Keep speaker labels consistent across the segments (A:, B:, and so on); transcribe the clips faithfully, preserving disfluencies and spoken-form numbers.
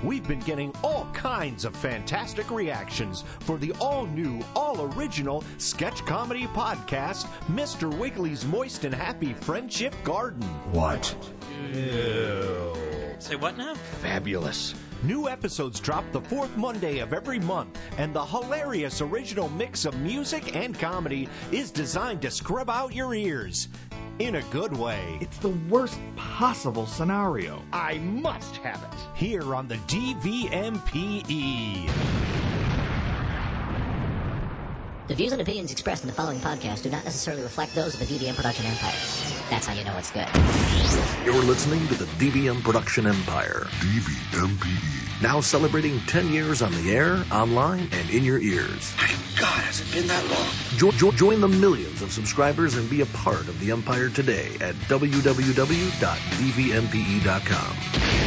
A: We've been getting all kinds of fantastic reactions for the all-new, all-original sketch comedy podcast, Mister Wiggly's Moist and Happy Friendship Garden.
B: What?
C: Ew. Say what now?
A: Fabulous. New episodes drop the fourth Monday of every month, and the hilarious original mix of music and comedy is designed to scrub out your ears. In a good way.
B: It's the worst possible scenario.
A: I must have it. Here on the D V M P E.
D: The views and opinions expressed in the following podcast do not necessarily reflect those of the D V M Production Empire. That's how you know it's good.
E: You're listening to the D V M Production Empire.
F: D V M P E.
E: Now celebrating ten years on the air, online, and in your ears.
F: My God, has it been that long?
E: Jo- jo- join the millions of subscribers and be a part of the Empire today at w w w dot d v m p e dot com.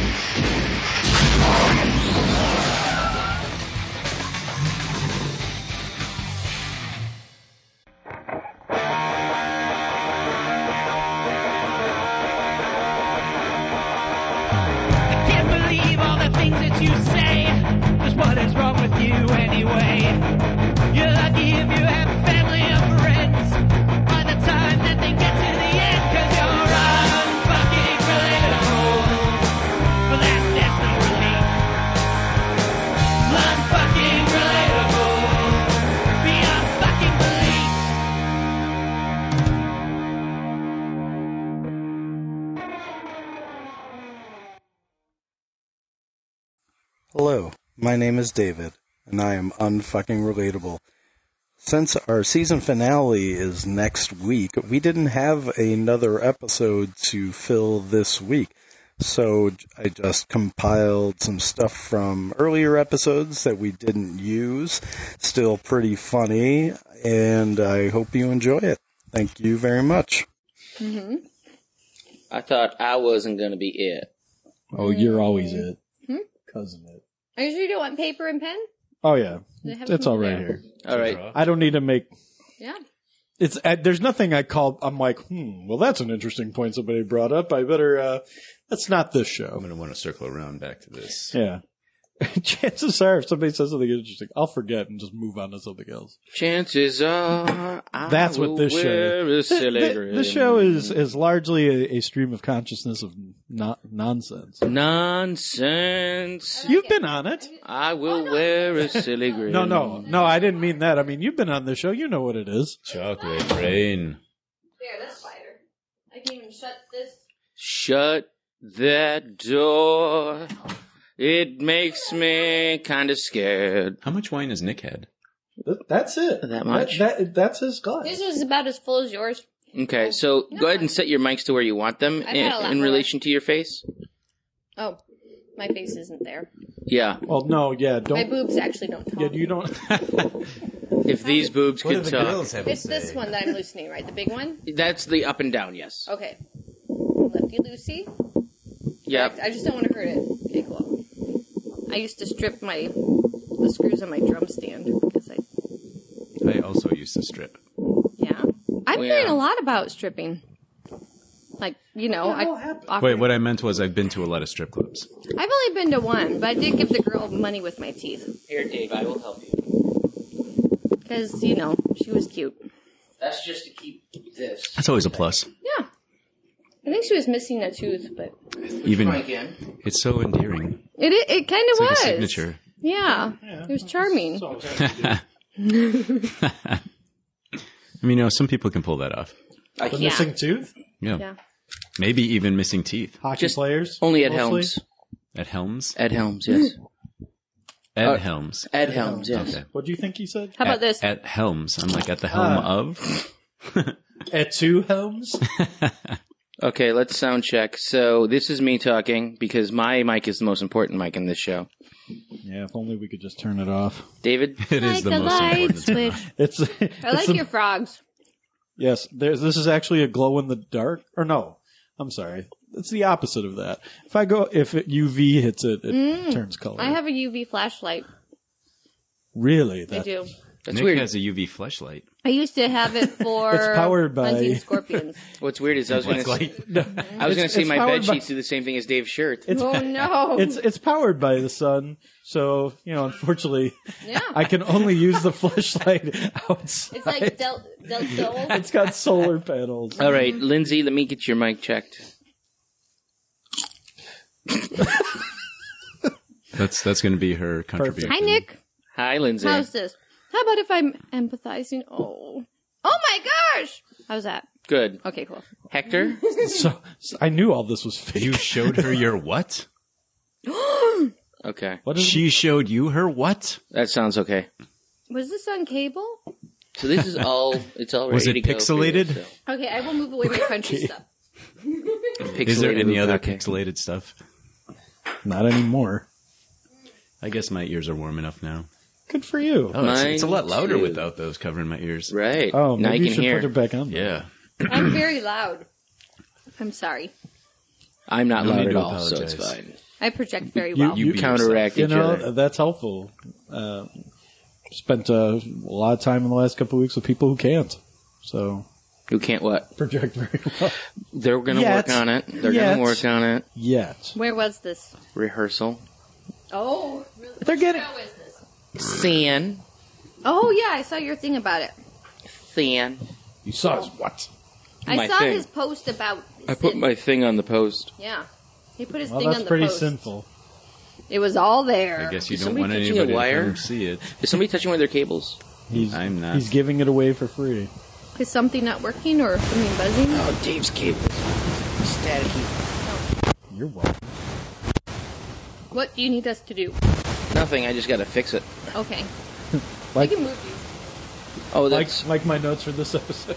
G: You say, just what is wrong with you anyway? You're lucky if you have family or friends by the time that they get to the end, cause you're unfucking relatable. But that, that's not really unfucking relatable beyond fucking
H: Hello, my name is David, and I am unfucking relatable. Since our season finale is next week, we didn't have another episode to fill this week, so I just compiled some stuff from earlier episodes that we didn't use. Still pretty funny, and I hope you enjoy it. Thank you very much.
I: Mm-hmm.
J: I thought I wasn't going to be it.
K: Oh, you're always it.
I: Hmm?
K: Cousin it.
I: Are you sure you don't want paper and pen?
K: Oh, yeah.
I: It
K: It's all right here.
J: All right.
K: I don't need to make...
I: Yeah.
K: It's uh, there's nothing I call... I'm like, hmm, well, that's an interesting point somebody brought up. I better... Uh, that's not this show.
C: I'm going to want to circle around back to this.
K: Yeah. Chances are, if somebody says something interesting, I'll forget and just move on to something else.
J: Chances are, I
K: That's
J: will
K: what this show
J: wear a
K: is.
J: silly
K: The,
J: grin.
K: the show is, is largely a, a stream of consciousness of no, nonsense.
J: Nonsense.
K: You've been on it.
J: I will wear a silly grin.
K: No, no, no, I didn't mean that. I mean, you've been on this show. You know what it is.
C: Chocolate rain.
I: There, that's spider. I can even shut this.
J: Shut that door. It makes me kind of scared.
C: How much wine has Nick had?
K: That's it.
J: That much?
K: That, that, that's his glass.
I: This is about as full as yours.
J: Okay, so
I: No.
J: go ahead and set your mics to where you want them
I: I've
J: in,
I: had a lot
J: in
I: more.
J: relation to your face.
I: Oh, my face isn't there.
J: Yeah.
K: Well, no, yeah, don't.
I: My boobs actually don't talk.
K: Yeah, you don't.
J: If these boobs
C: What do
J: could
C: the
J: talk.
C: girls have to
I: It's this
C: say?
I: one that I'm loosening, right? The big one?
J: That's the up and down, yes.
I: Okay. Lefty loosey?
J: Yep.
I: I just don't want to hurt it. Okay, cool. I used to strip my the screws on my drum stand because I
C: I also used to strip.
I: yeah. I've
J: Oh,
I: learned
J: yeah.
I: a lot about stripping. Like, you know, I offered,
C: Wait, what I meant was I've been to a lot of strip clubs.
I: I've only been to one, but I did give the girl money with my teeth
J: Here, Dave, I will help you.
I: because you know she was cute.
J: That's just to keep this.
C: That's always a plus.
I: Yeah, I think she was missing a tooth, but
C: Even
J: Try again.
C: it's so endearing.
I: it it, it kind of
C: It's like
I: was
C: a signature.
I: Yeah, it was charming.
C: I mean, you know, some people can pull that off.
J: I
K: The
J: can't.
K: missing tooth?
C: Yeah.
I: Yeah.
C: Maybe even missing teeth.
K: Hockey
J: Just
K: players?
J: Only Ed
K: mostly?
J: Helms.
C: At Helms?
J: Ed Helms, yes.
C: Ed
J: Uh,
C: Helms.
J: Ed Helms, yes.
C: Okay.
K: What do you think he said?
I: How about
C: at,
I: this?
C: At Helms. I'm like, at the helm
K: Ah.
C: of?
K: At two Helms?
J: Okay, let's sound check. So this is me talking because my mic is the most important mic in this show.
K: Yeah, if only we could just turn it off.
J: David?
C: It is
I: Like
C: the
I: the
C: most
I: light
C: important.
I: switch.
K: It's.
I: I like your frogs.
K: Yes, there's, this is actually a glow in the dark. Or no, I'm sorry. It's the opposite of that. If I go, if it U V hits it, it
I: Mm.
K: turns color.
I: I have a U V flashlight.
K: Really?
I: I
K: That,
I: do.
J: That's
C: Nick
J: weird.
C: has a U V flashlight.
I: I used to have it for
K: It's powered by-
I: hunting scorpions.
J: What's weird is I was going to
C: Like-
J: say, I was going to say
K: it's
J: my
K: powered
J: bed
K: by-
J: sheets do the same thing as Dave's shirt.
K: It's,
I: Oh no!
K: it's it's powered by the sun, so you know. Unfortunately,
I: Yeah.
K: I can only use the flashlight outside.
I: It's like Del Del Sol.
K: It's got solar panels.
J: All right, Lindsay, let me get your mic checked.
C: That's that's going to be her contribution.
I: Hi, Nick.
J: Hi, Lindsay.
I: How's this? How about if I'm empathizing? Oh, oh my gosh! How's that?
J: Good.
I: Okay, cool.
J: Hector?
K: So, so I knew all this was fake.
C: You showed her your what?
J: Okay.
K: What is
C: She showed you her what?
J: That sounds okay.
I: Was this on cable?
J: So this is all, it's all
C: Was
J: ready
C: it
J: to go for you,
C: pixelated?
J: so.
I: Okay, I will move away my country stuff.
C: Is there
J: Pixelated,
C: any other
J: okay.
C: pixelated stuff?
K: Not anymore.
C: I guess my ears are warm enough now.
K: Good for you.
C: Oh, it's, it's a lot
J: Mine
C: louder
J: too.
C: without those covering my ears.
J: Right.
K: Oh,
J: now
K: maybe
J: you
K: you
J: can
K: should
J: hear.
K: put it back on.
C: Yeah.
I: I'm very loud. I'm sorry.
J: I'm not
C: No
J: loud
C: need
J: at
C: to
J: all, so it's
C: apologize.
J: fine.
I: I project very
K: You-
I: well.
J: You,
C: be
J: counteract
K: You
J: each
K: know,
J: other.
K: that's helpful. Uh, spent uh, a lot of time in the last couple of weeks with people who can't. So
J: Who can't what?
K: project very well.
J: They're going to
K: Yet.
J: work on it. They're
K: Yet.
J: going to work on it.
K: Yet.
I: Where was this?
J: Rehearsal.
I: Oh, really?
K: They're getting-
I: What show is this?
J: Thin.
I: Oh yeah, I saw your thing about it.
J: Thin.
K: You saw his what?
I: I
J: My
I: saw
J: thing.
I: his post about.
J: I put
I: sin.
J: my thing on the post.
I: Yeah, he put his
K: Well,
I: thing
K: that's
I: on the
K: pretty
I: post.
K: sinful.
I: It was all there.
C: I guess you
J: Is
C: don't
J: somebody
C: want
J: touching a
C: anybody to
J: wire?
C: come see it.
J: Is somebody touching one of their cables?
K: He's,
C: I'm not.
K: He's giving it away for free.
I: Is something not working or something buzzing?
J: Oh, Dave's cables. Staticky.
K: You're welcome.
I: What do you need us to do?
J: Nothing, I just got to fix it.
I: Okay,
K: Like,
I: I can move you.
J: Oh,
K: like,
J: that's...
K: like my notes for this episode.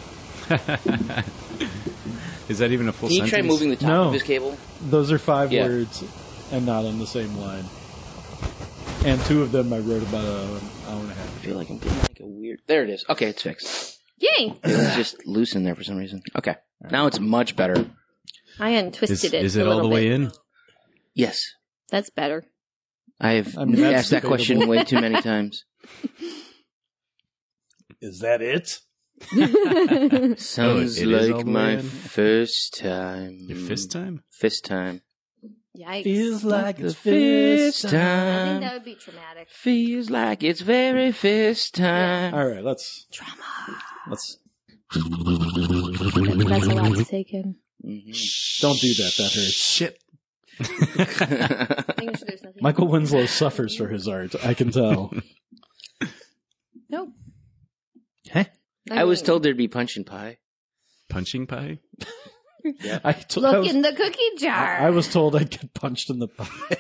C: Is that even a full
J: Can you
C: sentence?
J: try moving the top
K: No.
J: of his cable?
K: Those are five
J: Yeah.
K: words and not on the same line. And two of them I wrote about an hour and a half.
J: I feel like I'm getting like a weird... There it is. Okay, it's fixed.
I: Yay!
J: It was just loose in there for some reason. Okay. Now it's much better.
I: I untwisted
C: Is,
I: it.
C: is
I: a
C: it all the
I: little
C: way
I: bit.
C: in?
J: Yes.
I: That's better.
J: I have
K: I mean, that's
J: asked that question
K: debatable.
J: way too many times.
K: Is that it?
J: Sounds
C: it is all
J: like
C: the
J: my
C: way in?
J: first time.
C: Your fist time?
J: Fist time.
I: Yikes!
K: Feels like
J: The
K: it's
J: fist
I: I think
J: time.
I: that would be traumatic.
J: Feels like it's very fist time.
K: All right, let's
I: Trauma.
K: let's
I: That's a lot to take in.
K: don't do that. That hurts.
C: Shit.
I: Making sure there's nothing.
K: Michael Winslow suffers for his art. I can tell.
I: Nope.
K: Huh?
J: I was
I: mean,
J: told there'd be punch and pie.
C: Punching pie?
K: I, to- I
I: Look
K: was,
I: in the cookie jar.
K: I was told I'd get punched in the pie.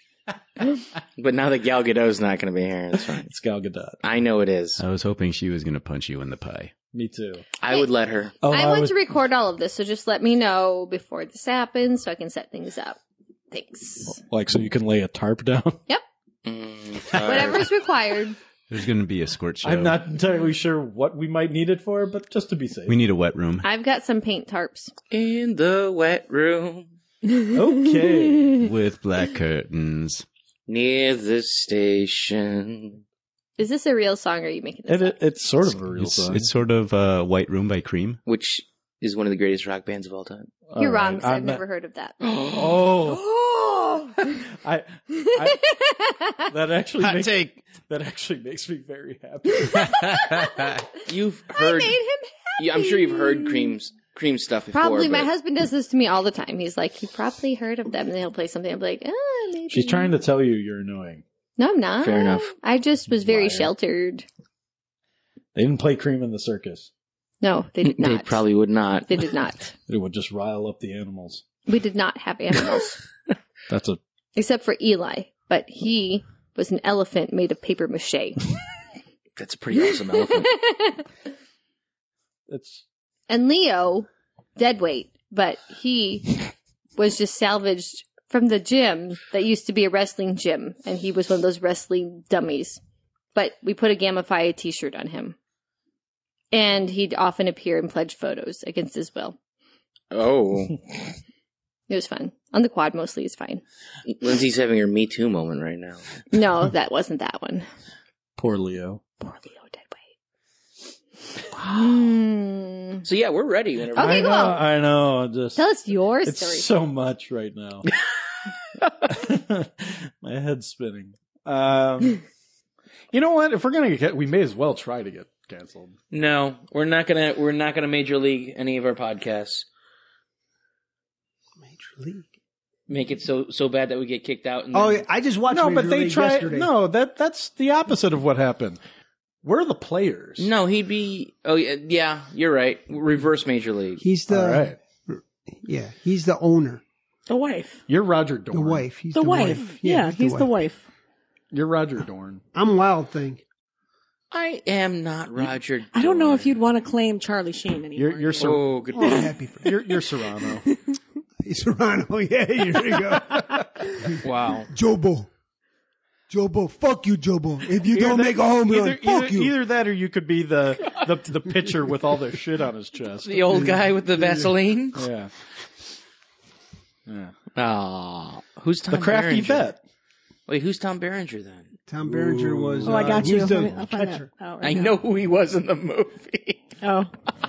J: But now that Gal Gadot's not going to be here, it's fine.
K: It's Gal Gadot.
J: I know it is.
C: I was hoping she was going to punch you in the pie.
K: Me too.
J: I would let her.
K: Oh,
I: I
K: I
I: want
K: was,
I: to record all of this, so just let me know before this happens so I can set things up. Thanks.
K: like so you can lay a tarp down.
I: Yep.
J: Mm, sorry.
I: Whatever's required.
C: There's going to be a squirt show.
K: I'm not entirely sure what we might need it for, but just to be safe.
C: We need a wet room.
I: I've got some paint tarps.
J: In the wet room
K: Okay.
C: With black curtains.
J: near the station.
I: Is this a real song or are you making this
K: It,
I: up?
K: it, it's sort of a real
C: It's,
K: song.
C: it's sort of uh, White Room by Cream.
J: Which is one of the greatest rock bands of all time.
K: All
I: You're
K: right,
I: wrong, 'cause I've
K: I'm not-
I: never heard of that.
K: Oh, I, I that actually
C: Hot
K: makes,
C: take.
K: that actually makes me very happy.
J: You've
I: I
J: heard.
I: made him happy.
J: Yeah, I'm sure you've heard Cream's Cream stuff before.
I: Probably. My
J: but-
I: husband does this to me all the time. He's like, he probably heard of them, and he'll play something. I'll be like, ah, maybe.
K: She's trying to tell you you're annoying.
I: No, I'm not.
J: Fair enough.
I: I just was very
K: Liar.
I: sheltered.
K: They didn't play Cream in the circus.
I: No, they did not.
J: They probably would not.
I: They did not.
K: It would just rile up the animals.
I: We did not have animals.
K: That's a
I: Except for Eli. But he was an elephant made of paper mache.
J: That's a pretty awesome elephant.
K: it's
I: And Leo, dead weight, but he was just salvaged from the gym that used to be a wrestling gym, and he was one of those wrestling dummies. But we put a Gamma Phi t-shirt on him. And he'd often appear in pledge photos against his will.
J: Oh.
I: It was fun. On the quad mostly is fine.
J: Lindsay's having her Me Too moment right now.
I: No, that wasn't that one.
K: poor Leo.
I: Poor Leo, dead weight. Hmm.
J: So yeah, we're ready. Whenever
I: Okay,
K: I know,
I: go.
K: I know. Just
I: Tell us your
K: it's
I: story.
K: so much right now. My head's spinning. Um, you know what? If we're gonna get, we may as well try to get canceled.
J: No, we're not gonna. We're not gonna major league any of our podcasts.
L: Major League.
J: Make it so so bad that we get kicked out. And
L: Oh,
J: then-
L: yeah, I just watched
K: No,
L: Major
K: but they
L: League
K: try.
L: yesterday.
K: No, that that's the opposite of what happened. We're the players.
J: No, he'd be. Oh yeah, yeah, you're right. Reverse major league.
L: He's the
K: All right.
L: yeah. He's the owner.
M: The wife.
K: You're Roger Dorn.
L: The wife. He's
M: The,
L: the,
M: wife. Yeah, he's the wife.
K: You're Roger Dorn.
L: I'm Wild Thing.
J: I am not Roger.
M: I don't know
J: Dorn.
M: if you'd want to claim Charlie Sheen anymore.
K: You're you're Ser-
J: Oh, good.
L: Oh, I'm happy for that.
K: you're, you're Serrano.
L: Serrano. Yeah, here we go.
J: Wow.
L: Jobo. Jobo. Fuck you, Jobo. If you don't
K: Either-
L: make a home run,
K: either,
L: fuck
K: either,
L: you.
K: either that or you could be the, the the pitcher with all the shit on his chest.
J: The old guy with the Vaseline.
K: Yeah. Yeah.
J: Oh, who's Tom
K: The crafty
J: Berenger?
K: vet.
J: Wait, who's Tom Berenger then?
L: Tom Berenger was.
M: Oh, I
L: uh,
M: got
L: he
M: you.
L: was
M: Let
L: the
M: me- I'll find
L: catcher.
M: that out right
J: I
M: now.
J: know who he was in the movie.
M: Oh.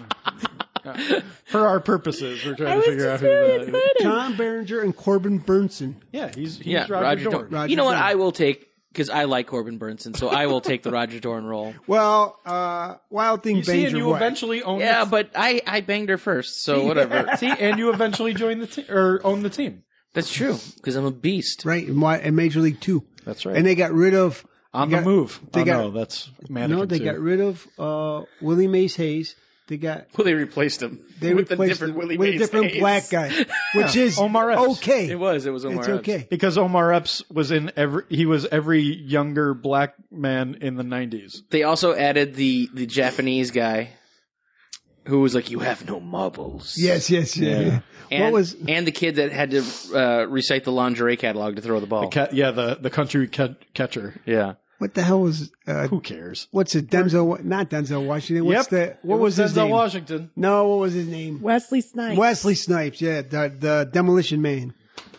K: For our purposes, we're
M: I
K: trying to
M: was
K: figure out
M: just
K: who
M: very
K: that is.
M: excited.
L: Tom Berenger and Corbin Burnson.
K: Yeah, he's, he's
J: Yeah,
K: Roger,
J: Roger
K: Dorn.
J: Dorn.
L: Roger
J: You know what?
L: Dorn.
J: I will take because I like Corbin Burnson, so I will take the Roger Dorn role.
L: Well, uh, Wild Thing
K: You see,
L: bangs
K: and
L: your
K: you
L: wife.
K: eventually own.
J: Yeah,
K: the
J: but I I banged her first, so whatever.
K: See, and you eventually join the team or own the team.
J: That's true because I'm a beast.
L: Right, and, Wi- and Major League Two.
K: That's right.
L: And they got rid of
K: On
L: they
K: the
L: got-
K: move.
L: They
K: oh,
L: got
K: no, that's Mannequin
L: no, they
K: too.
L: got rid of uh, Willie Mays Hayes. They got
J: Well, they replaced him.
L: they
J: with
L: replaced
J: a different
L: him
J: Willie
L: with a
J: Mays
L: different
J: Hayes.
L: black guy, which is
K: Omar Epps.
L: okay.
J: It was. It was Omar
L: It's
J: Epps.
L: okay.
K: Because Omar Epps was in every. He was every younger black man in the nineties.
J: They also added the the Japanese guy, who was like, "You have no marbles."
L: Yes, yes, yeah.
K: Yeah.
J: And,
L: What was
J: and the kid that had to uh, recite the lingerie catalog to throw the ball.
K: The ca- yeah, the the country ca- catcher.
J: yeah.
L: what the hell was uh,
K: Who cares?
L: what's it? Denzel? Not Denzel Washington. What's
K: Yep.
L: the what
K: It
L: was, his
K: Denzel
L: name?
K: Washington.
L: No, what was his name?
M: Wesley Snipes.
L: Wesley Snipes. Yeah, the the Demolition Man.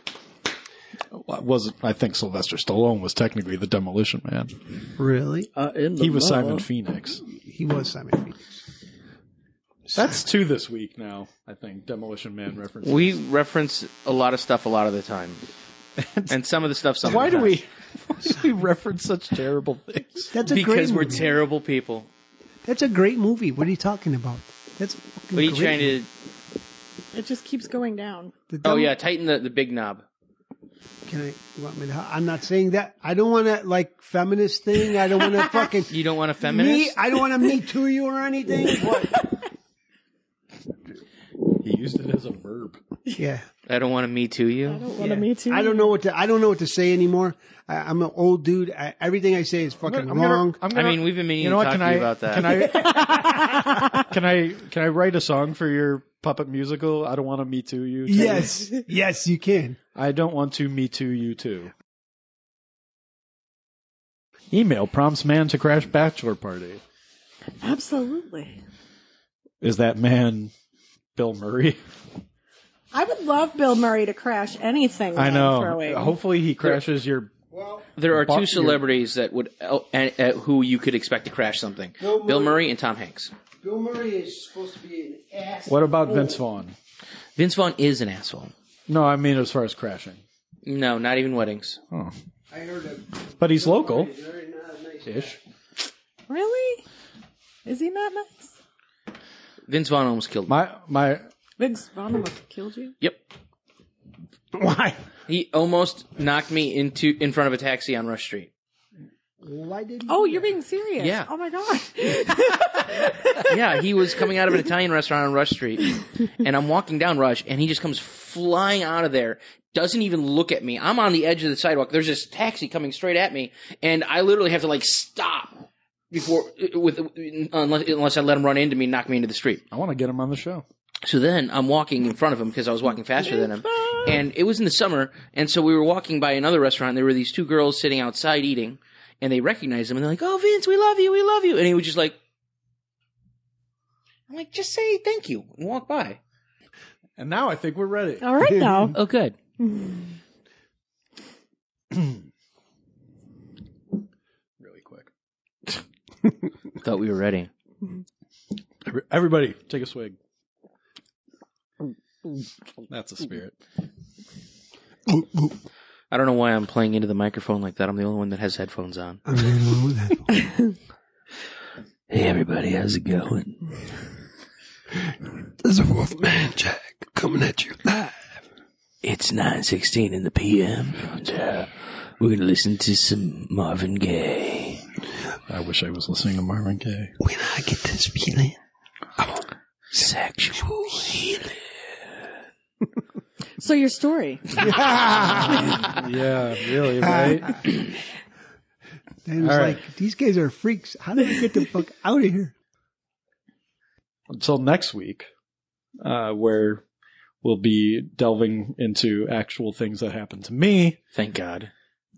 K: Was I think Sylvester Stallone was technically the Demolition Man.
L: Really?
M: Uh, in the
K: He was
M: mud.
K: Simon Phoenix.
L: He was Simon Phoenix.
K: That's two this week now. I think Demolition Man references.
J: We reference a lot of stuff a lot of the time, and some of the stuff. Some
K: Why
J: of the
K: do
J: time.
K: we? Why do we reference such terrible things?
L: That's a great
J: Because we're
L: movie.
J: terrible people.
L: That's a great movie. What are you talking about? That's a fucking
J: What are you
L: great
J: trying
L: movie.
J: to?
M: It just keeps going down.
L: The
J: Oh
L: Dem-
J: yeah, tighten the, the big knob.
L: Can I? You want me to? I'm not saying that. I don't want to like feminist thing. I don't want to fucking.
J: You don't want a feminist?
L: Me, I don't want to me too you or anything. What?
K: He used it as a verb.
L: Yeah.
J: I don't want to me too you.
M: I don't want
L: Yeah.
M: to me too.
L: I don't know what to. I don't know what to say anymore. I, I'm an old dude. I, everything I say is fucking
K: I'm gonna-
L: wrong.
K: I'm
J: I
K: gonna-
J: mean, we've been meaning
K: You know
J: to
K: what?
J: talk
K: Can
J: to
K: I?
J: you about that.
K: Can I? Can I? Can I write a song for your puppet musical? I don't want to me too you. Too.
L: Yes, yes, you can.
K: I don't want to me too you too. Email prompts man to crash bachelor party.
M: Absolutely.
K: Is that man Bill Murray?
M: I would love Bill Murray to crash anything.
K: I
M: I'm
K: know.
M: throwing.
K: Hopefully he crashes your.
J: There are
K: Bar-
J: two celebrities that would uh, uh, uh, who you could expect to crash something:
L: Bill
J: Bill
L: Murray.
J: Murray and Tom Hanks.
L: Bill Murray is supposed to be an ass.
K: What about Vince Vaughn?
J: Vince Vaughn is an asshole.
K: No, I mean as far as crashing.
J: No, not even weddings.
K: Oh,
L: I heard that.
K: but he's local.
L: He's very not nice guy.
K: Ish.
M: Really? Is he not nice?
J: Vince Vaughn almost killed me.
K: My my.
M: Vince Vaughn must have killed you.
J: Yep.
L: Why?
J: He almost knocked me into in front of a taxi on Rush Street.
L: Why did? He
M: Oh,
L: do
M: you're
L: that?
M: being serious.
J: Yeah.
M: Oh my god.
J: Yeah, he was coming out of an Italian restaurant on Rush Street, and I'm walking down Rush, and he just comes flying out of there. Doesn't even look at me. I'm on the edge of the sidewalk. There's this taxi coming straight at me, and I literally have to like stop before with unless unless I let him run into me and knock me into the street.
K: I want to get him on the show.
J: So then I'm walking in front of him because I was walking faster than him. And it was in the summer, and so we were walking by another restaurant, and there were these two girls sitting outside eating, and they recognized him, and they're like, "Oh, Vince, we love you, we love you." And he was just like, I'm like, just say thank you and walk by.
K: And now I think we're ready.
M: All right now.
J: Oh, good.
K: Really quick.
J: Thought we were ready.
K: Everybody, take a swig. That's a spirit.
J: I don't know why I'm playing into the microphone like that. I'm the only one that has headphones on.
L: I'm the only one with headphones.
J: Hey, everybody, how's it going?
F: This is Wolfman Jack coming at you live.
J: It's nine sixteen in the P M, and uh, we're going to listen to some Marvin Gaye.
K: I wish I was listening to Marvin Gaye.
F: When I get this feeling, I'm on
J: sexual healing.
M: So your story.
K: Yeah, really, right?
L: Dan was
K: All
L: like,
K: right.
L: these guys are freaks. How do we get the fuck out of here?
K: Until next week, uh, where we'll be delving into actual things that happened to me.
J: Thank God.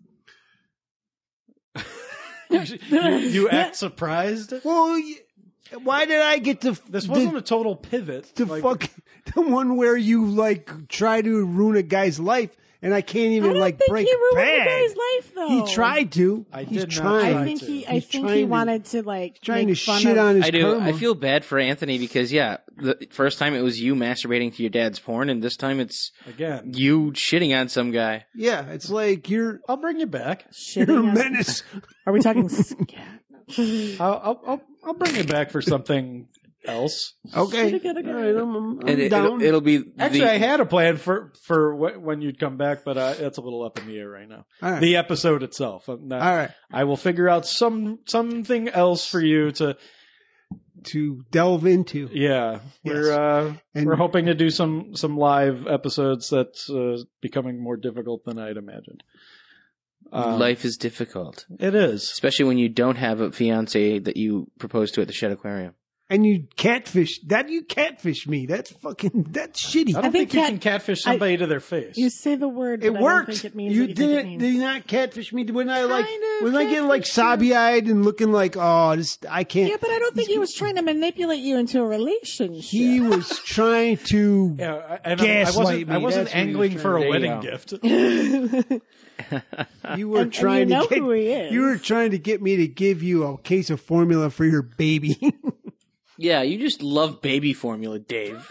K: you, you, you act surprised?
L: Well, y- why did I get to...
K: This
L: the-
K: wasn't a total pivot.
L: The
K: Like-
L: fuck, the one where you like try to ruin a guy's life, and I can't even
M: I don't
L: like
M: think
L: break
M: he ruined
L: bad.
M: the guy's life, though.
L: He tried to.
K: I
L: He's
K: did not
L: trying.
K: try
M: I think
K: to.
M: he. I
L: He's
M: think
L: trying
M: he
L: to-
M: wanted to like
L: trying
M: make
L: to
M: fun
L: shit
M: of,
L: on his
J: I do.
L: karma.
J: I feel bad for Anthony because, yeah, the first time it was you masturbating to your dad's porn, and this time it's
K: Again.
J: you shitting on some guy.
L: Yeah, it's like you're
K: I'll bring you back.
L: you're
M: shitting
L: a
M: on-
L: menace.
M: Are we talking scat?
K: I'll, I'll, I'll, I'll bring you back for something else.
L: Okay,
M: Gotta, gotta,
L: all
M: gotta.
L: right, I'm, I'm, I'm
J: And it,
L: down.
J: it'll, it'll be
K: Actually,
J: the,
K: I had a plan for for wh- when you'd come back, but uh, it's a little up in the air right now.
L: All right.
K: The episode itself. I'm not-
L: All right,
K: I will figure out some something else for you to.
L: to delve into.
K: Yeah,
L: Yes.
K: we're uh,
L: And-
K: we're hoping to do some some live episodes. That's uh, becoming more difficult than I'd imagined. Um,
J: life is difficult,
K: It is.
J: especially when you don't have a fiance that you propose to at the Shed Aquarium.
L: And you catfish that you catfish me. That's fucking that's shitty.
K: I don't
M: I
K: think,
M: think
K: you
M: cat-
K: can catfish somebody to their face.
M: You say the word,
L: It
M: but I
L: worked.
M: don't think it means
L: You
M: what you think it
L: didn't.
M: means.
L: Did you not catfish me? When I like,
M: Kind of
L: when I get like
M: catfish
L: sobby eyed and looking like, oh, this I can't.
M: Yeah, but I don't think he was trying to manipulate you into a relationship.
L: He was trying to.
K: yeah, I- and I, I
L: Gaslight
K: wasn't.
L: me.
K: I wasn't
L: That's what he was
K: angling for a
J: There you
K: wedding
J: go.
K: gift.
L: You were
M: And- and
L: trying
M: you know
L: to get.
M: who he is.
L: You were trying to get me to give you a case of formula for your baby.
J: Yeah, you just love baby formula, Dave.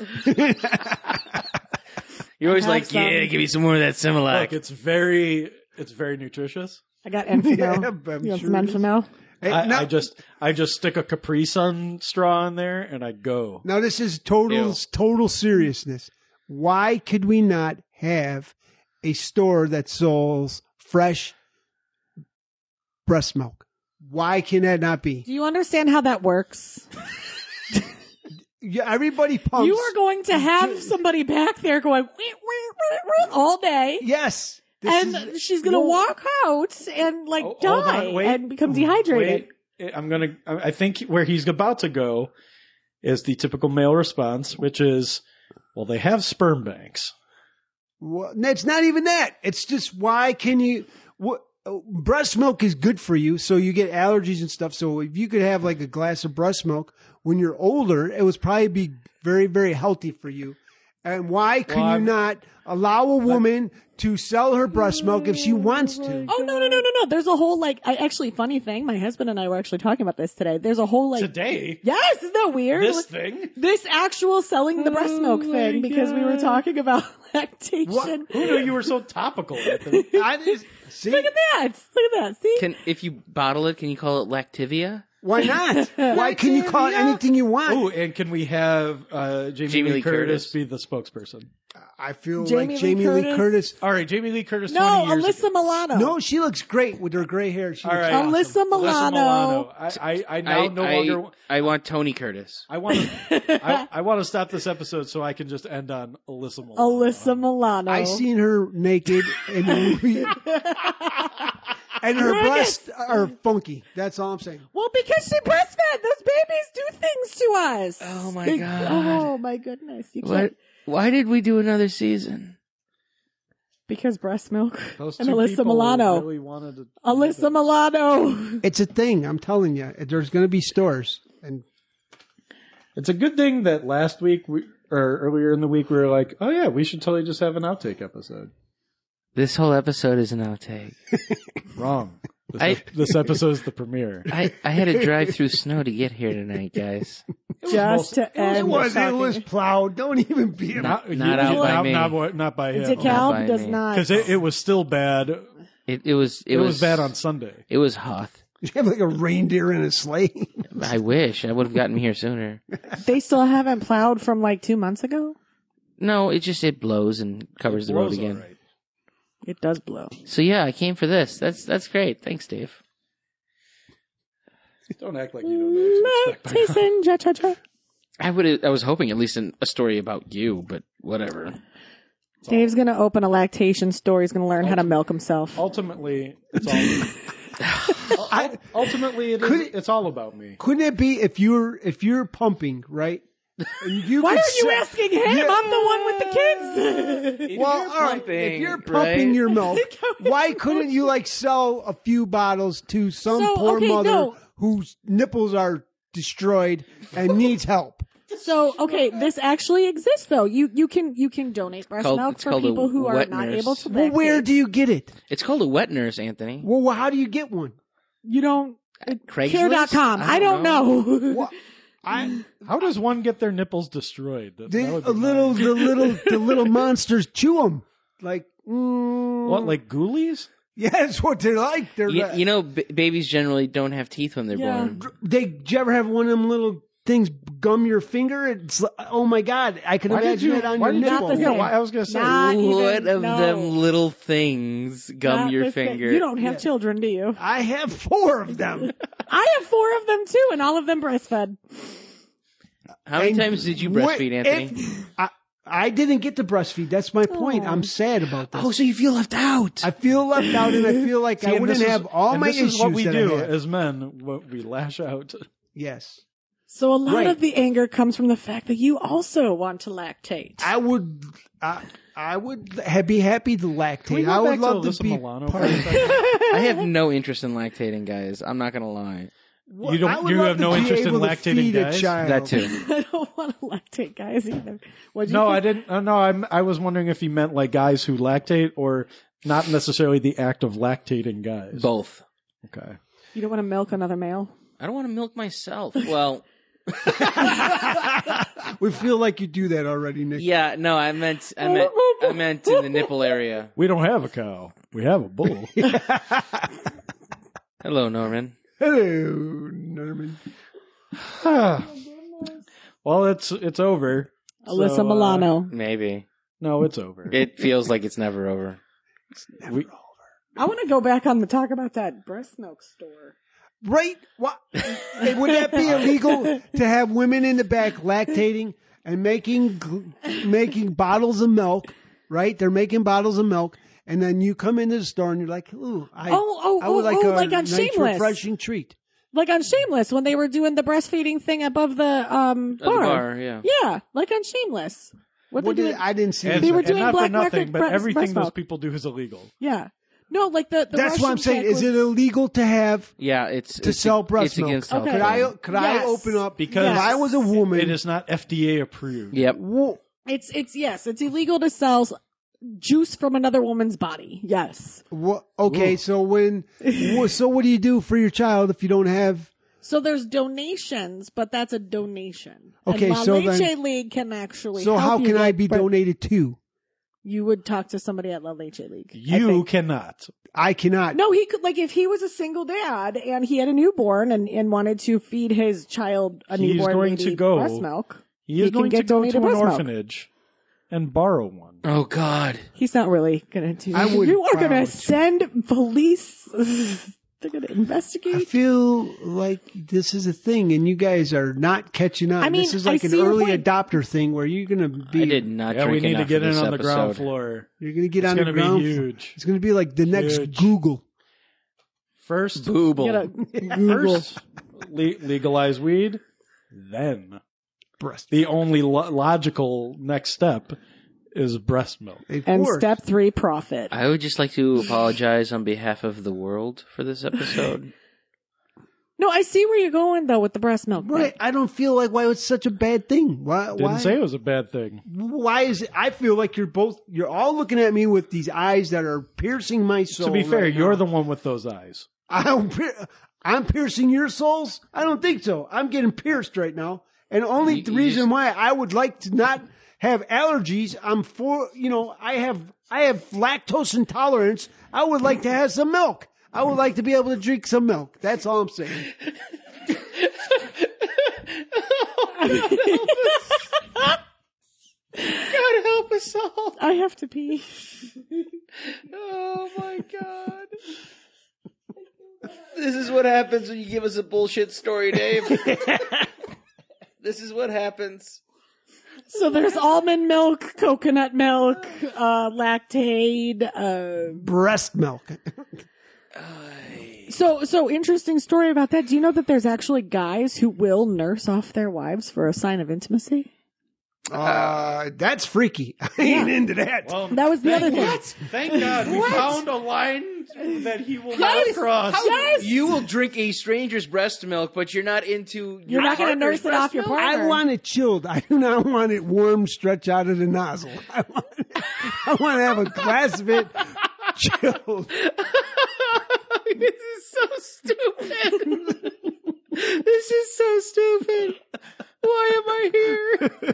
J: You're always
M: have
J: like,
M: some.
J: yeah, give me some more of that Similac.
K: Look, it's very, it's very nutritious.
M: I got Enfino.
L: Yeah, I'm
M: you want
L: sure
M: some
L: it is.
M: Enfino?
L: Hey,
K: I,
L: now,
K: I just, I just stick a Capri Sun straw in there and I go.
L: now this is total
J: Ew.
L: total seriousness. Why could we not have a store that sells fresh breast milk? Why can that not be?
M: Do you understand how that works?
L: Yeah, everybody pumps.
M: You are going to have somebody back there going "Wee, wee, wee, wee," all day,
L: Yes. This
M: and
L: is-
M: she's going to
L: Whoa.
M: walk out and like
K: Oh, hold
M: die
K: on, wait.
M: and become dehydrated.
K: Wait, I'm gonna. I I think where he's about to go is the typical male response, which is, well, they have sperm banks.
L: Well, it's not even that. It's just why can you? What uh, breast milk is good for you, so you get allergies and stuff. So if you could have like a glass of breast milk when you're older, it would probably be very, very healthy for you. And why can
K: Well,
L: you
K: I'm-
L: not allow a woman to sell her breast milk if she wants to?
M: Oh no no no no no! There's a whole like I actually funny thing. My husband and I were actually talking about this today. There's a whole like
K: Today,
M: yes, isn't that weird?
K: this thing.
M: This actual selling the breast milk thing because we were talking about lactation.
K: Who knew you were so topical, Anthony?
L: I just, see,
M: Look at that! Look at that! See?
J: Can if you bottle it, can you call it Lactivia?
L: why not? Why can you call it anything you want?
K: Oh, and can we have uh, Jamie,
J: Jamie
K: Lee,
J: Lee
K: Curtis,
J: Curtis.
K: be the spokesperson?
L: I feel
M: Jamie
L: like
M: Lee
L: Jamie Lee
M: Curtis?
L: Curtis.
K: All right, Jamie Lee Curtis.
M: No,
K: twenty years
M: Alyssa
K: ago.
M: Milano.
L: No, she looks great with her gray hair. She
K: All
L: looks
K: right,
L: awesome.
M: Alyssa Milano.
K: Milano. I, I, I now
J: I,
K: no
J: I,
K: longer.
J: I want Tony Curtis.
K: I want to. I, I want to stop this episode so I can just end on Alyssa Milano.
M: Alyssa Milano.
L: I seen her naked in the movie, and her breasts are funky. That's all I'm saying.
M: Well, because she breastfed. Those babies do things to us.
J: Oh my
M: They-
J: God.
M: Oh my goodness! You
J: What?
M: can't
J: Why did we do another season?
M: because breast milk
K: Those
M: and
K: two
M: Alyssa
K: people
M: Milano.
K: really wanted to.
M: Alyssa Milano.
L: It's a thing. I'm telling you. There's going to be stores, and
K: It's a good thing that last week we, or earlier in the week we were like, oh yeah, we should totally just have an outtake episode.
J: This whole episode is an outtake.
K: Wrong. This,
J: I-
K: ep- this episode is the premiere.
J: I, I had to drive through snow to get here tonight, guys.
M: Just to end.
L: It was. It
M: talking.
L: was plowed. Don't even be.
K: Not,
J: Not
K: you-
J: out by
K: not,
J: me.
K: Not, by- not by him.
J: Not
M: DeKalb
J: by
M: does
J: me.
M: not.
K: Because it, it was still bad.
J: It, it was. It,
K: It, was,
J: was
K: bad on Sunday.
J: It was Hoth.
L: You have like a reindeer in a sleigh.
J: I wish I would have gotten here sooner.
M: They still haven't plowed from like two months ago?
J: No, it just it blows and covers the road
K: blows
J: again.
K: all right.
M: It does blow.
J: So yeah, I came for this. That's that's great. Thanks, Dave.
K: Don't act like you don't know what to expect.
M: Lactation, cha cha cha.
J: I would. I was hoping at least in a story about you, but whatever.
M: Dave's gonna open a lactation store. He's gonna learn how to milk himself.
K: Ultimately, it's all. I, ultimately, it is,
L: Could it-
K: it's all about me.
L: Couldn't it be if you're if you're pumping, right? And you
M: Why
L: could
M: are you
L: set-
M: asking him?
L: Yeah.
M: I'm the one with the kids.
L: Well, all right. If you're pumping
J: right?
L: your milk, why couldn't you like sell a few bottles to some
M: So,
L: poor
M: okay,
L: mother
M: no.
L: whose nipples are destroyed and needs help?
M: So, okay, this actually exists though. You you can you can donate breast
J: called-
M: milk
J: it's
M: for
J: called a
M: people who are
J: wet
M: not
J: nurse.
M: able to
L: Well,
M: lactate.
L: where do you get it?
J: It's called a wet nurse, Anthony.
L: Well, well, how do you get one?
M: You don't.
J: Craigslist?
M: Care dot com. I don't know.
L: Well, I
K: How does one get their nipples destroyed? That,
L: the,
K: that would
L: a
K: be
L: little
K: mine.
L: the little the little monsters chew them like mm,
K: What, like ghoulies?
L: yeah, that's what they're like. They're
J: You,
L: like-
J: you know, b- babies generally don't have teeth when they're
M: Yeah.
J: born.
L: they. Did you ever have one of them little things gum your finger? It's like, oh my god, I can
K: Why did
L: imagine
K: you-
L: it on
K: why
L: your
K: did you-
L: nipple.
M: Not the
K: Yeah,
M: same.
K: why- I was gonna say.
M: Not even-
J: What of
M: no.
J: them little things gum
M: Not
J: your
M: the thing.
J: finger?
M: You don't have children, do you?
L: I have four of them.
M: I have four of them too, and all of them breastfed.
J: How many
L: And
J: times did you
L: what-
J: breastfeed, Anthony?
L: if- I, I didn't get to breastfeed. That's my point. I'm sad about this.
J: Oh, so you feel left out?
L: I feel left out, and I feel like
K: See,
L: I
K: and
L: wouldn't
K: this is-
L: have all
K: and
L: my
K: this
L: issues
K: is what we
L: that
K: do
L: I have.
K: as men. What we lash out.
L: Yes,
M: So a lot
L: Right.
M: of the anger comes from the fact that you also want to lactate.
L: I would. I, I would ha- be happy to
K: Can we
L: lactate.
K: go
L: I would
K: back
L: love
K: to
L: to
K: Alyssa
L: be
K: Milano
L: part
K: for a
L: of
K: second?
J: I have no interest in lactating, guys. I'm not gonna lie.
L: Well,
K: You don't-
L: I would
K: you
L: love
K: have
L: to
K: no
L: be
K: interest in
L: able to
K: lactating
L: feed a
K: guys?
L: child.
J: That too.
M: I don't want to lactate guys either. What'd you
K: No,
M: think?
K: I didn't. Uh, no, I'm, I was wondering if you meant like guys who lactate or not necessarily the act of lactating guys.
J: Both.
K: Okay.
M: You don't want to milk another male?
J: I don't want to milk myself. Well,
L: We feel like you do that already, Nick.
J: yeah, no, I meant, I meant, I meant in the nipple area.
K: We don't have a cow. We have a bull.
J: Hello, Norman.
L: Hello, Norman.
K: Well, it's it's over.
M: Alyssa
K: So, uh,
M: Milano.
J: Maybe
K: No, it's over.
J: it feels like it's never over.
K: We,
M: I want to go back on the talk about that breast milk store.
L: Right? What? Would that be illegal to have women in the back lactating and making gl- making bottles of milk? Right? They're making bottles of milk, and then you come into the store and you're like, "Ooh, I,
M: Oh, oh,
L: I would
M: oh,
L: like
M: oh,
L: a
M: like on
L: nice
M: Shameless.
L: refreshing treat."
M: Like on Shameless when they were doing the breastfeeding thing above the um
J: At the
M: bar.
J: bar, yeah.
M: Yeah, like on Shameless. What,
L: What
M: they
L: did,
M: did?
L: I didn't see.
K: and,
M: They
L: it.
M: were
K: and
M: doing
K: not
M: black
K: for nothing,
M: market
K: but
M: breast-
K: everything
M: breast
K: those
M: milk.
K: people do is illegal.
M: Yeah. No, like the, the
L: That's what I'm
M: Russian
L: saying.
M: chick
L: Is
M: was-
L: it illegal to have
J: Yeah, it's
L: to
J: it's,
L: sell breast
J: it's
L: milk?
J: against
M: Okay.
J: health
L: Could I
J: code.
L: could I
M: Yes.
L: open up
K: Because
L: if I was a woman?
K: It is not F D A approved.
J: Yep.
L: Wo-
M: It's it's yes, it's illegal to sell s- juice from another woman's body. Yes.
L: wo- okay,
K: Ooh.
L: so when wo- so what do you do for your child if you don't have?
M: So there's donations, but that's a donation.
L: Okay,
M: and La
L: so
M: Leche
L: then-
M: League can actually.
L: So
M: help
L: how
M: you
L: can I
M: get
L: be
M: bre-
L: donated to?
M: You would talk to somebody at La Leche League. I
K: You
M: think.
K: cannot.
L: I cannot.
M: No, he could, like, if he was a single dad and he had a newborn and, and wanted to feed his child a
K: He's
M: newborn
K: going
M: baby
K: to go.
M: breast milk,
K: He is
M: can
K: going
M: get
K: to go to
M: donated
K: an
M: breast milk.
K: orphanage and borrow one.
J: Oh God.
M: He's not really gonna do.
L: I would
M: You are gonna
L: probably-
M: send police. They're gonna
L: I
M: investigate.
L: feel like this is a thing, and you guys are not catching on.
M: I mean,
L: this is
M: I
L: like an
M: see your
L: early
M: point.
L: adopter thing where you're going to be.
J: I did not
K: Yeah,
J: drink
K: we need to
J: enough
K: get
J: for
K: in
J: this
K: on the ground
J: episode.
K: floor.
L: You're going to get
K: It's
L: on the
K: gonna be
L: ground.
K: huge.
L: It's going to be like the next
K: Huge.
L: Google.
K: First,
J: Booble.
M: You gotta Google.
K: first le- legalize weed, then
L: Breast.
K: the only lo- logical next step is breast milk.
L: Of
M: And
L: course.
M: step three, profit.
J: I would just like to apologize on behalf of the world for this episode.
M: No, I see where you're going though with the breast milk. thing.
L: Right. I don't feel like why it's such a bad thing. Why?
K: Didn't
L: why?
K: say it was a bad thing.
L: Why is it? I feel like you're both. You're all looking at me with these eyes that are piercing my soul.
K: to be fair,
L: right
K: you're
L: now.
K: the one with those eyes.
L: I'm, pier- I'm piercing your souls? I don't think so. I'm getting pierced right now, And only
J: You-
L: the
J: you
L: reason
J: just-
L: why I would like to not have allergies, I'm for, you know, I have, I have lactose intolerance. I would like to have some milk. I would like to be able to drink some milk. That's all I'm saying.
J: God help us all.
M: I have to pee.
J: Oh my God. This is what happens when you give us a bullshit story, Dave. This is what happens.
M: So there's almond milk, coconut milk, uh, Lactaid, uh,
L: breast milk.
M: So, so interesting story about that. Do you know that there's actually guys who will nurse off their wives for a sign of intimacy?
L: Uh, that's freaky. I ain't into that.
M: That was the other thing.
K: Thank God we
M: What?
K: found a line that he will not
J: Yes!
K: cross.
J: How- You will drink a stranger's breast milk, but you're not into.
M: You're
J: your
M: not gonna
J: partner's
M: nurse it
J: breast
M: off your
J: milk?
M: partner.
L: I want it chilled. I do not want it warm, stretch out of the nozzle. I want, I want to have a glass of it chilled.
J: This is so stupid. This is so stupid. Why am I here?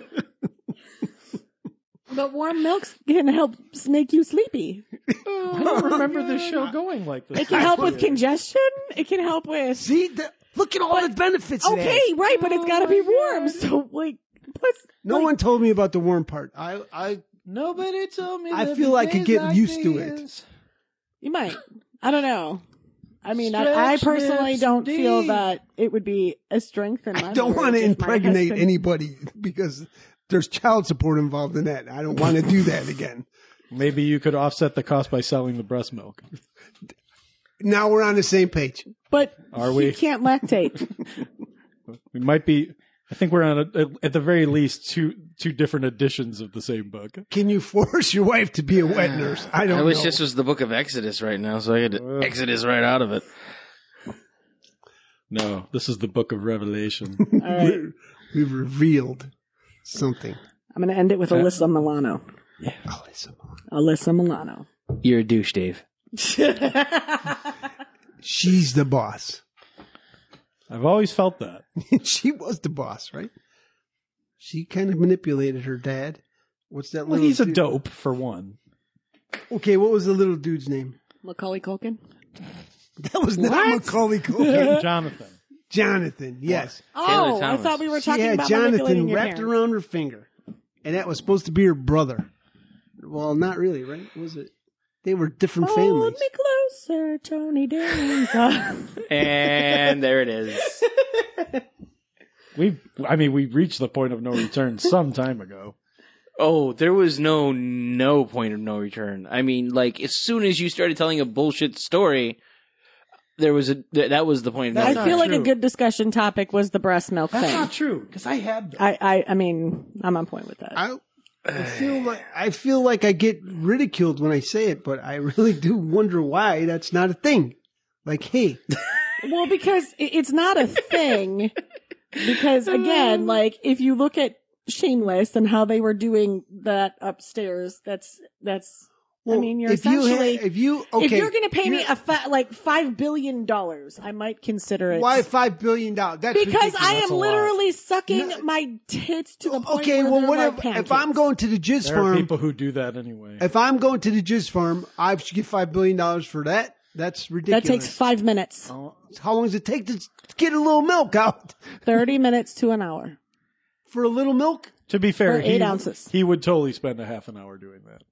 M: But warm milks can help make you sleepy.
K: I don't remember this show going like this.
M: It can help with congestion. It can help with.
L: See, the, look at all the benefits.
M: Okay,
L: it has.
M: right, but it's got to be warm. So, like, plus,
L: No
M: like,
L: one told me about the warm part. I, I,
K: Nobody told me.
L: I
K: that
L: feel
K: the
L: I could
K: days
L: get
K: like
L: used to it.
K: these.
M: you might. I don't know. I mean, I,
K: Stretch
M: I personally
K: lips
M: don't feel
K: deep.
M: that it would be a strength in my
L: I don't want to
M: marriage if my
L: impregnate
M: husband-
L: anybody because there's child support involved in that. I don't want to do that again.
K: Maybe you could offset the cost by selling the breast milk.
L: Now we're on the same page.
M: But
K: Are
M: he
K: we?
M: can't lactate.
K: We might be. I think we're on a, at the very least two two different editions of the same book.
L: Can you force your wife to be a wet nurse? I don't
J: I wish
L: know.
J: this was the book of Exodus right now, so I could Exodus right out of it.
K: No, this is the book of Revelation.
M: All right.
L: We've revealed something.
M: I'm going to end it with Alyssa Milano.
K: Yeah.
L: Alyssa Milano.
M: Alyssa Milano.
J: You're a douche, Dave.
L: She's the boss.
K: I've always felt that.
L: She was the boss, right? She kind of manipulated her dad. What's that
K: Well,
L: little
K: he's a
L: dude?
K: dope, for one.
L: Okay, what was the little dude's name?
M: Macaulay Culkin.
L: That was not
M: What?
L: Macaulay Culkin.
K: Jonathan.
L: Jonathan, yes.
M: Oh, I thought we were
L: She
M: talking
L: had
M: about
L: Jonathan
M: manipulating your
L: wrapped
M: parents.
L: around her finger. And that was supposed to be her brother. Well, not really, right? Was it? They were different
M: Hold
L: families.
M: me closer, Tony Danza.
J: And there it is.
K: We, I mean, we reached the point of no return some time ago.
J: Oh, there was no no point of no return. I mean, like as soon as you started telling a bullshit story, there was a th- that was the point of no
M: I
J: return.
M: feel like a good discussion topic was the breast milk
K: That's
M: thing.
K: not true, because I had them.
M: I, I, I mean, I'm on point with that.
L: I, I feel like I feel like I get ridiculed when I say it, but I really do wonder why that's not a thing. Like, hey,
M: Well, because i- it's not a thing. Because again, like if you look at Shameless and how they were doing that upstairs, that's that's.
L: well,
M: I mean, you're
L: if you
M: essentially
L: ha- if you okay,
M: if you're going to pay me
L: you're-
M: a fa- like five billion dollars, I might consider it.
L: why five billion dollars? That's
M: Because
L: ridiculous.
M: I
L: That's
M: am
L: a lot.
M: literally sucking my tits to the point
L: Okay,
M: where
L: well,
M: they're
L: whatever.
M: like
L: If
M: pancakes.
L: I'm going to the jizz
K: There are
L: farm,
K: people who do that anyway.
L: if I'm going to the jizz farm, I should get five billion dollars for that. That's ridiculous.
M: that takes five minutes,
L: How long does it take to get a little milk out
M: thirty minutes to an hour.
L: for a little milk?
K: To be fair,
M: For eight
K: he,
M: ounces.
K: he would totally spend a half an hour doing that.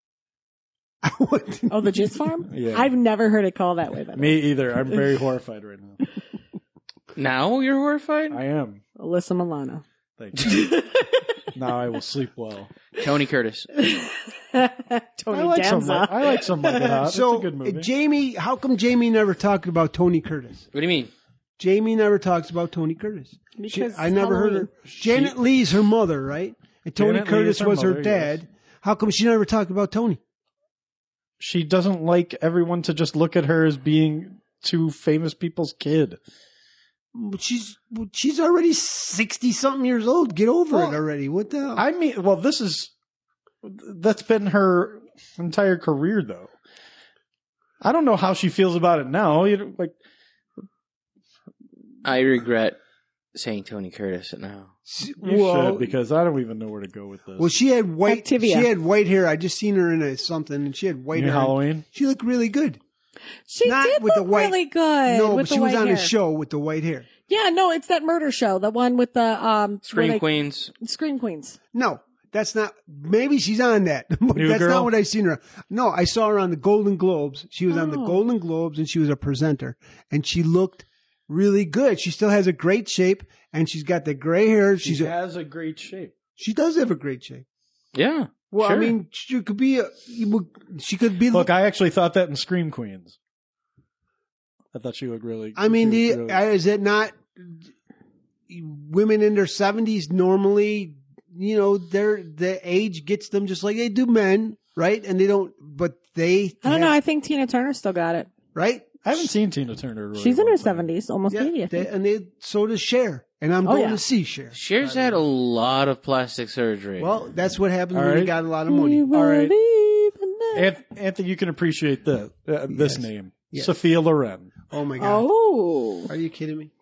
M: Oh, the jizz farm?
K: Yeah.
M: I've never heard it called that way. By the way.
K: Me either. I'm very horrified right now.
J: Now you're horrified?
K: I am.
M: Alyssa Milano.
K: Thank you. Now I will sleep well.
J: Tony Curtis.
M: Tony
K: I like some.
M: Danza.
K: I like some like it hot.
L: So,
K: it's a good movie.
L: uh, Jamie, how come Jamie never talked about Tony Curtis?
J: What do you mean?
L: Jamie never talks about Tony Curtis.
M: Because
L: She- I never heard her. Janet Lee's her mother, right? And Tony
K: Janet Leigh
L: Curtis
K: is her
L: was her
K: mother,
L: dad. How come she never talked about Tony?
K: She doesn't like everyone to just look at her as being two famous people's kid.
L: But she's she's already sixty something years old. Get over
K: Well,
L: it already. What the hell?
K: I mean, well, this is that's been her entire career, though. I don't know how she feels about it now. You know, like,
J: I regret saying Tony Curtis now.
K: You
L: Well-
K: should, because I don't even know where to go with this.
L: Well, she had white.
M: Activia.
L: She had white hair. I just seen her in a something, and she had white
K: New
L: hair.
K: Halloween?
L: She looked really good.
M: She
L: Not
M: did
L: with
M: look
L: the white,
M: really good.
L: No,
M: with
L: but
M: the
L: she was
M: white
L: on
M: hair.
L: a show with the white hair.
M: Yeah, no, it's that murder show, the one with the um
J: Scream
M: where they-
J: Queens.
M: Scream Queens.
L: No, that's not. Maybe she's on that. But
K: New
L: that's
K: Girl?
L: not what I seen her. No, I saw her on the Golden Globes. She was on the
M: Oh.
L: Golden Globes, and she was a presenter, and she looked really good. She still has a great shape, and she's got the gray hair.
K: She
L: She's a,
K: has a great shape.
L: she does have a great shape.
J: Yeah.
L: Well,
J: sure.
L: I mean, she could be. A, you would- she could be.
K: Look, I actually thought that in Scream Queens. I thought she looked really.
L: I mean,
K: she
L: the,
K: looked really-
L: uh, is it not women in their seventies normally? You know, their the age gets them just like they do men, right? And they don't, but they.
M: I don't
L: have-
M: know. I think Tina Turner still got it.
L: right?
K: I haven't seen Tina Turner. Really
M: She's in
K: well.
M: her seventies, almost
L: Yeah,
M: eighty. I
L: they,
M: think.
L: and they so does Cher, and I'm
M: Oh,
L: going
M: yeah.
L: to see Cher.
J: Cher's had a lot of plastic surgery.
L: Well, that's what happens
K: All
L: when you
K: right.
L: got a lot of money.
K: All right,
M: Believe in that.
K: Anth- Anthony, you can appreciate the uh, this
L: Yes.
K: name,
L: Yes.
K: Sophia Loren.
L: Oh my god!
M: Oh,
L: Are you kidding me?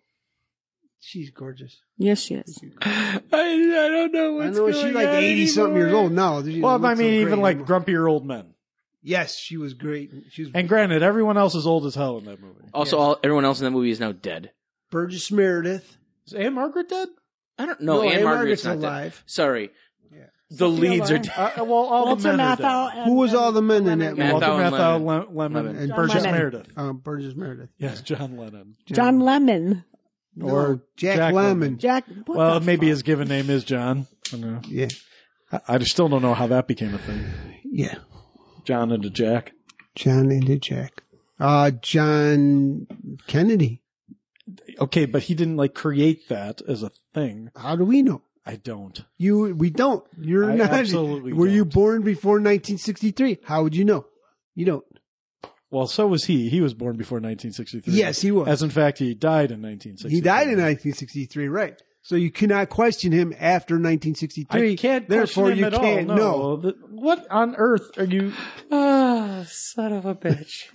L: She's gorgeous.
M: yes, she is.
J: I, I don't know
L: I
J: what's
L: know
J: going
L: she's like
J: on
L: eighty something years
J: anymore.
L: old now. She
K: Well,
L: doesn't
K: I
L: look so
K: mean,
L: great
K: even like
L: anymore.
K: grumpier old men.
L: Yes, she was great. She was.
K: And granted, everyone else is old as hell in that movie.
J: Also, all, everyone else in that movie is now dead.
L: Burgess Meredith.
K: Is Anne Margaret dead?
J: I don't know.
L: No,
J: Anne
L: Anne
J: Margaret's
L: Margaret's
J: not
L: alive.
J: dead. Sorry.
L: Yeah.
J: The
M: Sophia
J: leads are
M: Loren.
J: dead.
K: Uh, well, all
M: Walter
K: the men are
M: Matthau.
K: dead.
M: And,
L: Who was all the men in
M: Lemon.
L: that movie?
J: Matthau
K: Walter
J: and
K: Matthau,
J: Lemon.
K: Lem- Lemon,
J: Lemon.
K: and
M: John
K: Burgess
M: Lennon.
K: Meredith.
L: Um, Burgess Meredith.
K: Yes, John Lennon.
M: John Lemon.
L: No,
K: Or
L: Jack,
K: Jack
L: Lemmon.
K: Lemmon.
M: Jack. what
K: Well,
M: the
K: maybe
M: fuck?
K: his given name is John. I don't know.
L: Yeah,
K: I, I just still don't know how that became a thing.
L: yeah.
K: John into Jack.
L: John and Jack. Uh, John Kennedy.
K: Okay, but he didn't like create that as a thing.
L: How do we know?
K: I don't.
L: You, we don't. You're
K: I
L: not.
K: absolutely
L: Were you
K: don't.
L: born before nineteen sixty-three? How would you know? You don't.
K: Well, so was he. He was born before nineteen sixty-three.
L: Yes, he was.
K: As in fact, he died in nineteen sixty-three.
L: He died in nineteen sixty-three, right? So you cannot question him after nineteen sixty-three.
K: I can't
L: Therefore,
K: question him
L: you
K: at
L: can't
K: all.
L: know.
K: No. The- what on earth are you?
J: Ah, son of a bitch.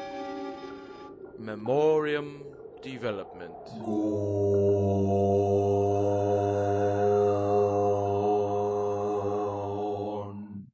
N: Memoriam Development.